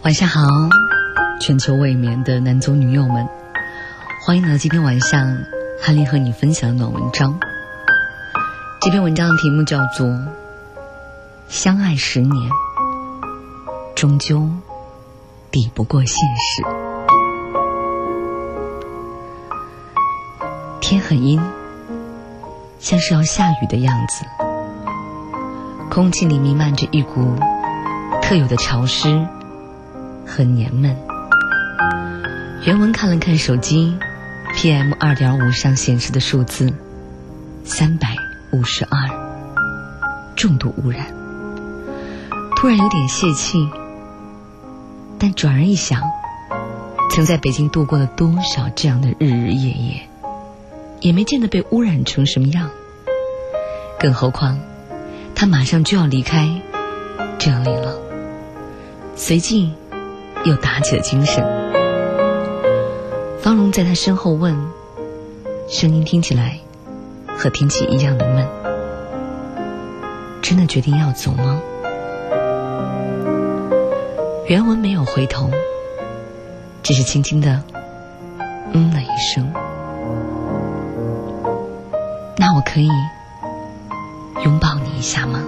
晚上好，全球未眠的男左女右们，欢迎来到今天晚上翰林和你分享的暖文章。这篇文章的题目叫做相爱10年，终究抵不过现实。天很阴，像是要下雨的样子，空气里弥漫着一股特有的潮湿和黏闷。原文看了看手机 PM 2.5 上显示的数字352，重度污染。突然有点泄气，但转而一想，曾在北京度过了多少这样的日日夜夜，也没见得被污染成什么样。更何况他马上就要离开这里了，随即又打起了精神。方荣在他身后问，声音听起来和天气一样的闷，真的决定要走吗？原文没有回头，只是轻轻的了一声。那我可以拥抱你一下吗？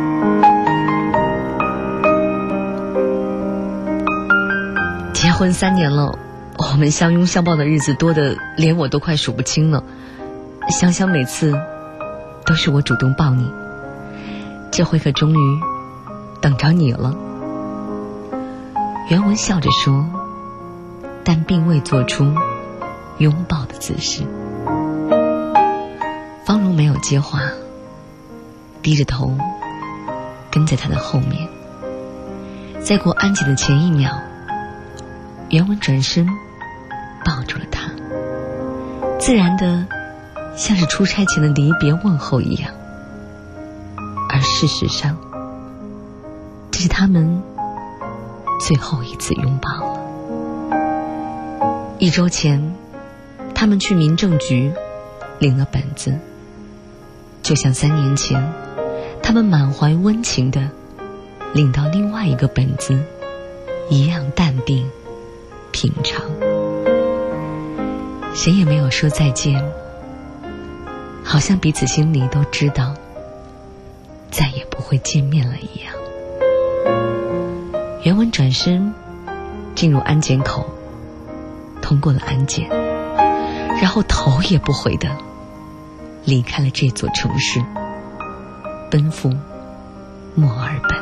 结婚3年了，我们相拥相抱的日子多得连我都快数不清了。想想每次都是我主动抱你，这回可终于等着你了。原文笑着说，但并未做出拥抱的姿势。方荣没有接话，低着头跟在他的后面。在过安检的前1秒，原文转身抱住了他，自然的像是出差前的离别问候一样。而事实上，这是他们最后一次拥抱了。1周前，他们去民政局领了本子，就像3年前他们满怀温情的领到另外一个本子一样淡定平常。谁也没有说再见，好像彼此心里都知道再也不会见面了一样。原文转身进入安检口，通过了安检，然后头也不回的离开了这座城市，奔赴墨尔本。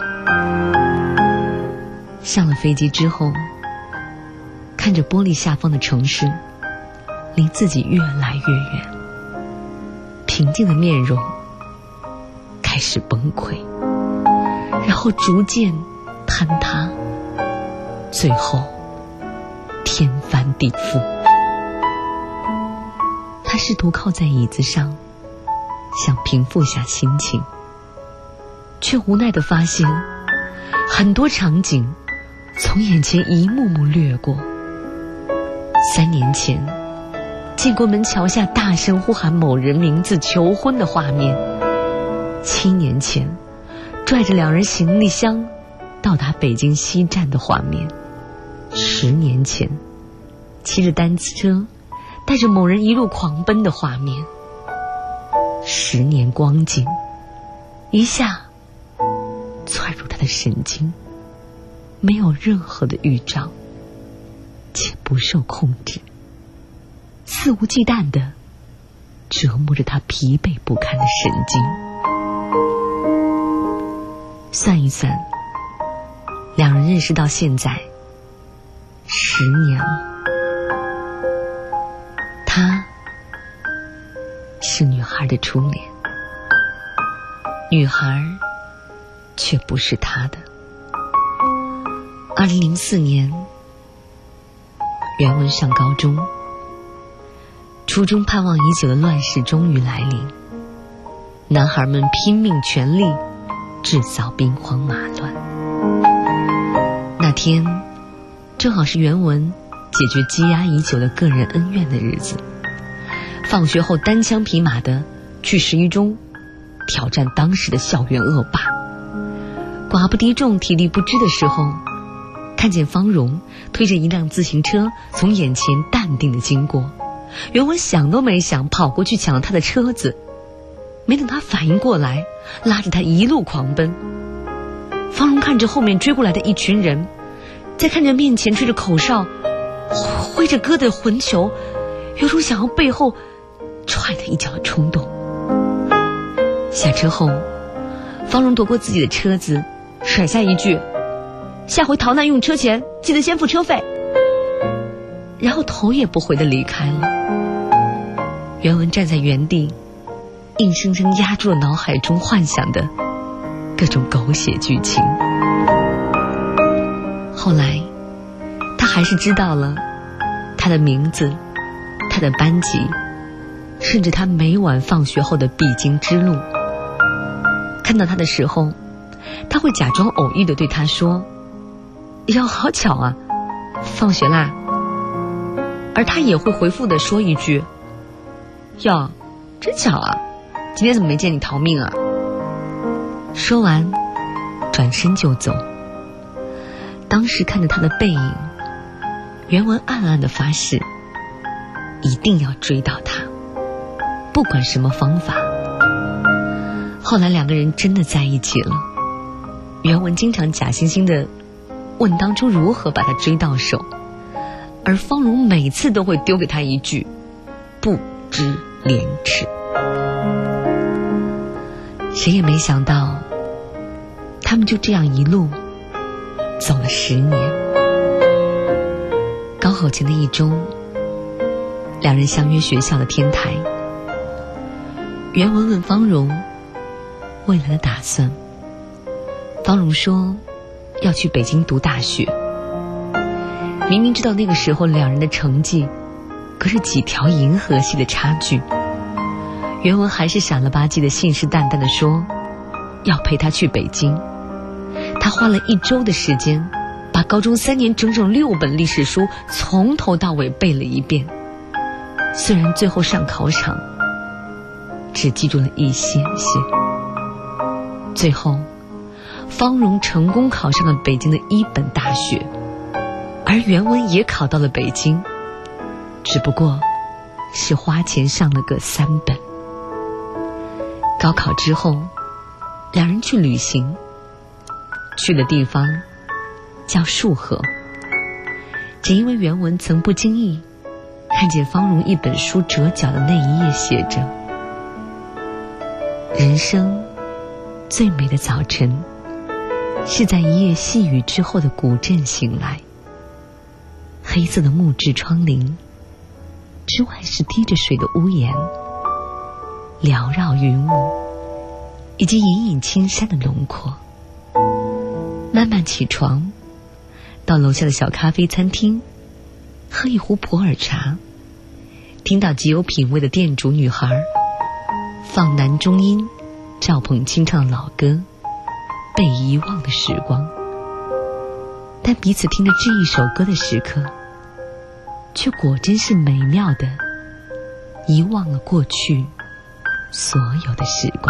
上了飞机之后，看着玻璃下方的城市离自己越来越远，平静的面容开始崩溃，然后逐渐坍塌，最后天翻地覆。他试图靠在椅子上想平复下心情，却无奈地发现很多场景从眼前一幕幕掠过。3年前建国门桥下大声呼喊某人名字求婚的画面，7年前拽着2人行李箱到达北京西站的画面，10年前骑着单车带着某人一路狂奔的画面，10年光景一下窜入他的神经，没有任何的预兆，且不受控制，肆无忌惮地折磨着他疲惫不堪的神经。算一算，2人认识到现在10年了。他是女孩的初恋，女孩却不是他的。2004年，原文上高中，初中盼望已久的乱世终于来临，男孩们拼命全力制造兵荒马乱。那天正好是原文解决积压已久的个人恩怨的日子，放学后单枪匹马的去11中挑战当时的校园恶霸。寡不敌众体力不支的时候， 看见方荣推着一辆自行车从眼前淡定地经过，袁文想都没想，跑过去抢了他的车子。没等他反应过来，拉着他一路狂奔。方荣看着后面追过来的一群人，再看着面前吹着口哨挥着歌的混球，有种想要背后踹他一脚的冲动。下车后，方荣夺过自己的车子，甩下一句：下回逃难用车钱记得先付车费，然后头也不回地离开了。袁文站在原地，硬生生压住了脑海中幻想的各种狗血剧情。后来他还是知道了他的名字，他的班级，甚至他每晚放学后的必经之路。看到他的时候，他会假装偶遇地对他说：哟，好巧啊，放学啦。而他也会回复地说一句：哟，真巧啊，今天怎么没见你逃命啊。说完转身就走。当时看着他的背影，袁文暗暗地发誓，一定要追到他，不管什么方法。后来两个人真的在一起了。袁文经常假惺惺地问当初如何把他追到手，而方荣每次都会丢给他一句：不知廉耻。谁也没想到，他们就这样一路走了10年。高考前的一周，两人相约学校的天台。袁文问方荣未来的打算，方荣说要去北京读大学。明明知道那个时候两人的成绩可是几条银河系的差距，袁文还是傻了吧唧的信誓旦旦地说要陪他去北京。他花了1周的时间，把高中3年整整6本历史书从头到尾背了一遍。虽然最后上考场只记住了一些些。最后方荣成功考上了北京的1本大学，而袁文也考到了北京，只不过是花钱上了个3本。高考之后，两人去旅行，去的地方叫束河。只因为袁文曾不经意看见方荣一本书折角的那一页写着：人生最美的早晨是在一夜细雨之后的古镇醒来，黑色的木质窗棂之外是滴着水的屋檐，缭绕云雾以及隐隐青山的轮廓。慢慢起床，到楼下的小咖啡餐厅喝一壶普洱茶，听到极有品味的店主女孩放男中音赵鹏清唱的老歌，被遗忘的时光。但彼此听着这一首歌的时刻，却果真是美妙的遗忘了过去所有的时光。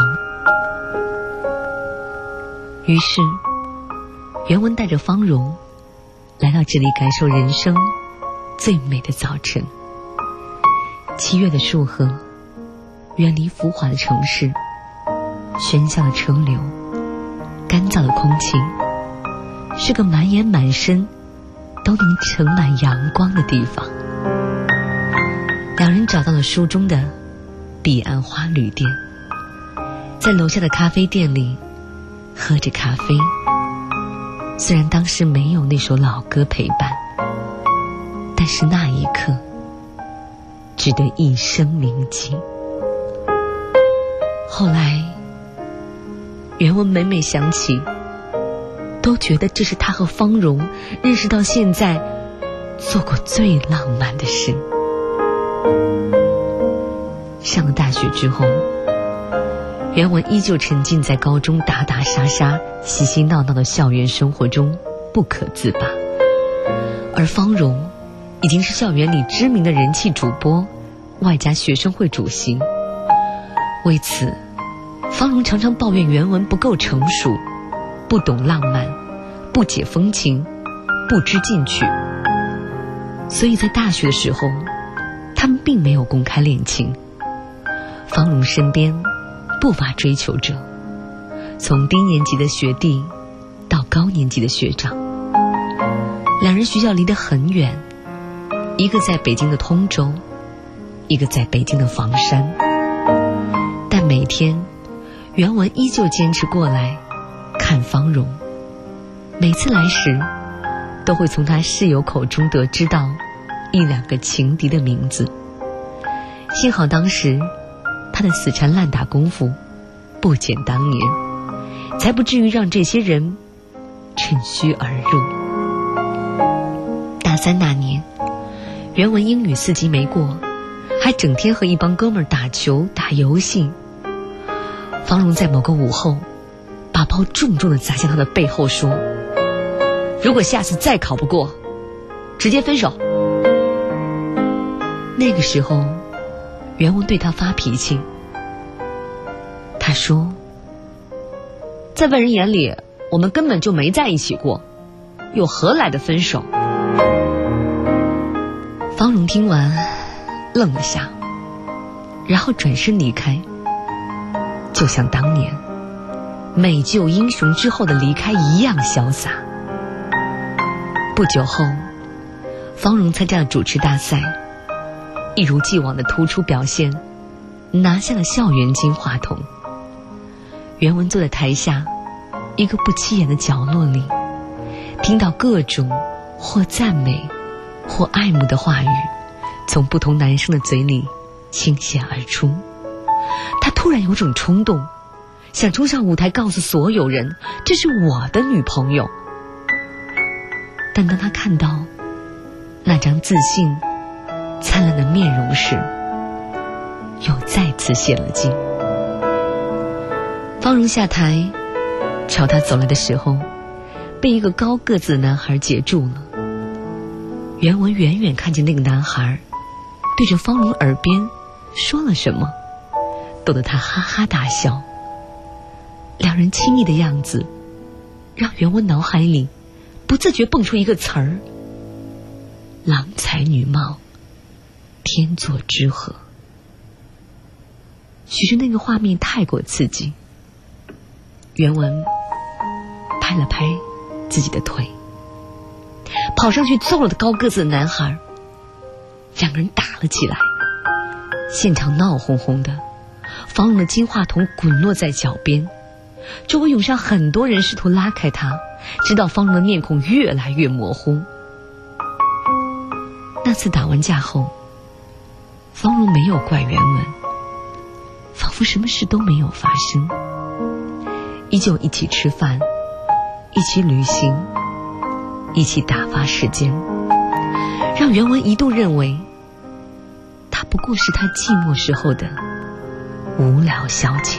于是袁文带着方荣来到这里，感受人生最美的早晨。7月的束河，远离浮华的城市，喧嚣的车流，干燥的空气，是个满眼满身都能盛满阳光的地方。两人找到了书中的彼岸花旅店，在楼下的咖啡店里喝着咖啡。虽然当时没有那首老歌陪伴，但是那一刻值得一生铭记。后来袁文每每想起，都觉得这是他和方荣认识到现在做过最浪漫的事。上了大学之后，袁文依旧沉浸在高中打打杀杀、嬉嬉闹闹的校园生活中不可自拔，而方荣已经是校园里知名的人气主播，外加学生会主席。为此，方荣常常抱怨袁文不够成熟，不懂浪漫，不解风情， 不知进取，所以在大学的时候，他们并没有公开恋情。方荣身边不乏追求者，从低年级的学弟到高年级的学长，两人学校离得很远，一个在北京的通州，一个在北京的房山，但每天袁文依旧坚持过来看方荣，每次来时都会从他室友口中得知到一两个情敌的名字。幸好当时他的死缠烂打功夫不减当年，才不至于让这些人趁虚而入。大三那年，袁文英语4级没过，还整天和一帮哥们儿打球打游戏。方荣在某个午后把包重重地砸向他的背后，说，如果下次再考不过，直接分手。那个时候袁文对他发脾气，他说，在外人眼里我们根本就没在一起过，又何来的分手。方荣听完愣了下，然后转身离开，就像当年美救英雄之后的离开一样潇洒。不久后，方荣参加了主持大赛，一如既往的突出表现，拿下了校园金话筒。袁文坐在台下一个不起眼的角落里，听到各种或赞美或爱慕的话语从不同男生的嘴里倾泻而出。他突然有种冲动，想冲上舞台告诉所有人，这是我的女朋友。但当他看到那张自信灿烂的面容时，又再次泄了劲。方荣下台朝他走来的时候，被一个高个子的男孩截住了。袁文远远看见那个男孩对着方荣耳边说了什么，逗得他哈哈大笑。两人亲密的样子让袁文脑海里不自觉蹦出一个词儿：郎才女貌，天作之合。许是那个画面太过刺激，袁文拍了拍自己的腿，跑上去揍了高个子的男孩。两个人打了起来，现场闹哄哄的，方荣的金话筒滚落在脚边，周围涌上很多人试图拉开他，直到方荣的面孔越来越模糊。那次打完架后，方荣没有怪袁文，仿佛什么事都没有发生，依旧一起吃饭，一起旅行，一起打发时间，让袁文一度认为他不过是他寂寞时候的无聊消遣。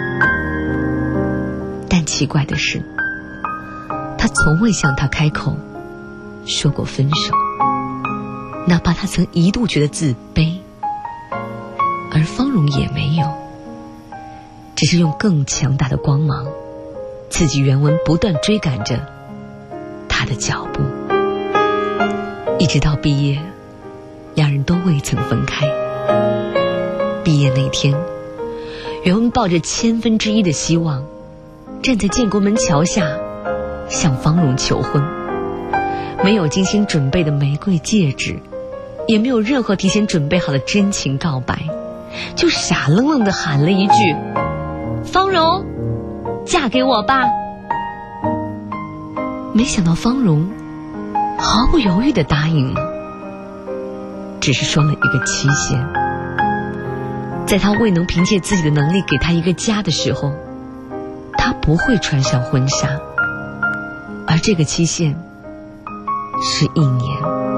但奇怪的是，他从未向他开口说过分手，哪怕他曾一度觉得自卑，而方荣也没有，只是用更强大的光芒刺激袁文不断追赶着他的脚步。一直到毕业，两人都未曾分开。毕业那天，袁文抱着1/1000的希望站在建国门桥下向方荣求婚，没有精心准备的玫瑰戒指，也没有任何提前准备好的真情告白，就傻愣愣地喊了一句：方荣，嫁给我吧。没想到方荣毫不犹豫地答应了，只是说了一个期限。在他未能凭借自己的能力给他一个家的时候，他不会穿上婚纱，而这个期限是1年。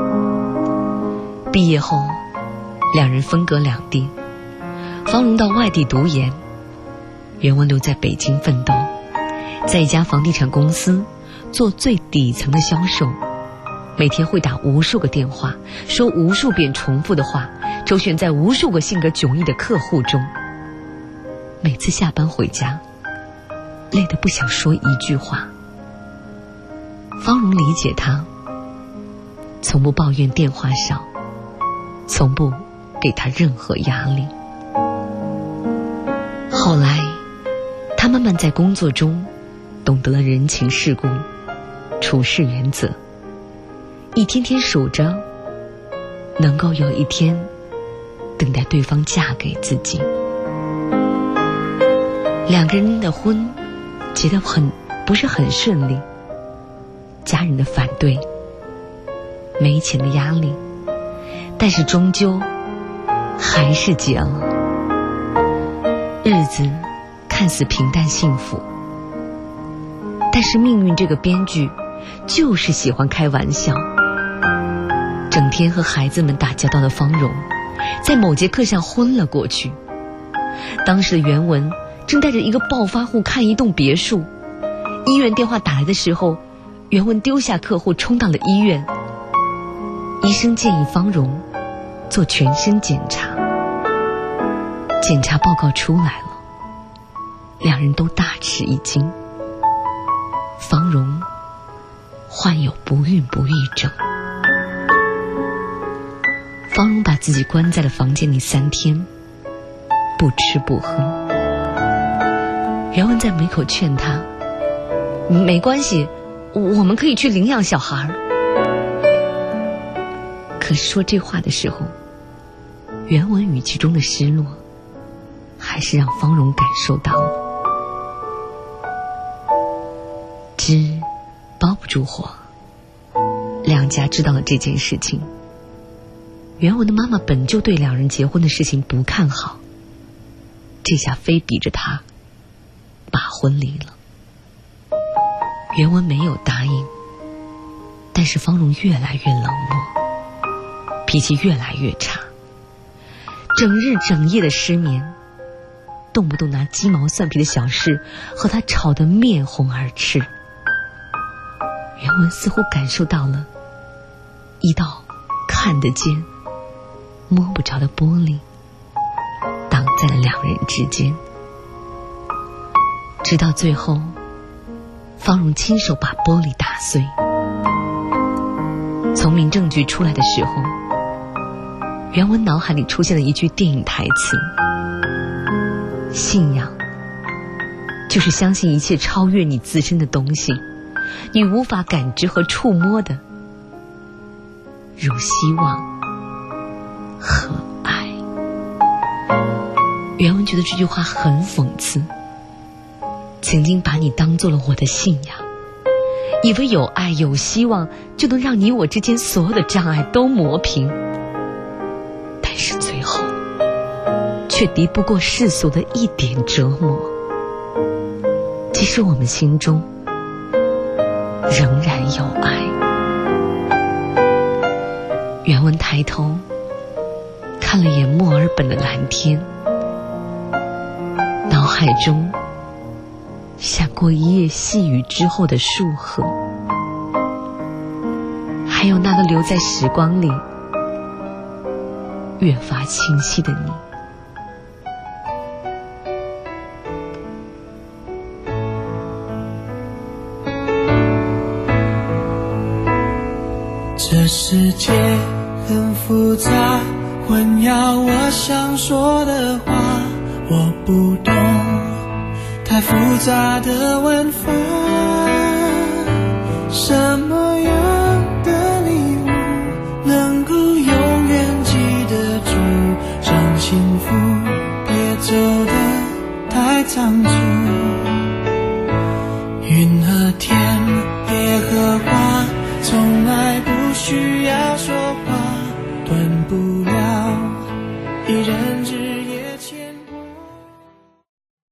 毕业后，两人分隔两地，方荣到外地读研，袁文留在北京奋斗，在一家房地产公司做最底层的销售，每天会打无数个电话，说无数遍重复的话，周旋在无数个性格迥异的客户中。每次下班回家，累得不想说一句话。方荣理解他， 从不抱怨电话少，从不给他任何压力。后来他慢慢在工作中懂得了人情世故、处事原则，一天天数着能够有一天等待对方嫁给自己。两个人的婚结得不是很顺利，家人的反对，没钱的压力，但是终究还是结了。日子看似平淡幸福，但是命运这个编剧就是喜欢开玩笑。整天和孩子们打交道的方荣，在某节课上昏了过去。当时的袁文正带着一个暴发户看一栋别墅，医院电话打来的时候，袁文丢下客户冲到了医院。医生建议方荣做全身检查，检查报告出来了，两人都大吃一惊。方荣患有不孕不育症。方荣把自己关在了房间里3天，不吃不喝。袁文在门口劝他，没关系，我们可以去领养小孩。可是说这话的时候，袁文语气中的失落还是让方荣感受到了。纸包不住火，两家知道了这件事情。袁文的妈妈本就对两人结婚的事情不看好，这下非逼着他把婚离了。袁文没有答应，但是方荣越来越冷漠，脾气越来越差，整日整夜的失眠，动不动拿鸡毛蒜皮的小事和他吵得面红耳赤。袁文似乎感受到了一道看得见摸不着的玻璃挡在了两人之间。直到最后，方荣亲手把玻璃打碎。从民政局出来的时候，袁文脑海里出现了一句电影台词：信仰就是相信一切超越你自身的东西，你无法感知和触摸的，如希望和爱。袁文觉得这句话很讽刺，曾经把你当做了我的信仰，以为有爱有希望就能让你我之间所有的障碍都磨平，但是最后却敌不过世俗的一点折磨。即使我们心中仍然有爱。袁文抬头看了眼墨尔本的蓝天，脑海中闪过一夜细雨之后的树河，还有那个留在时光里越发清晰的你。 这世界很复杂，混淆我想说的话，我不懂太复杂的文法。什么样的礼物能够永远记得住，让幸福别走得太仓促。云和天，野和花，从来不需要说话，断不了一人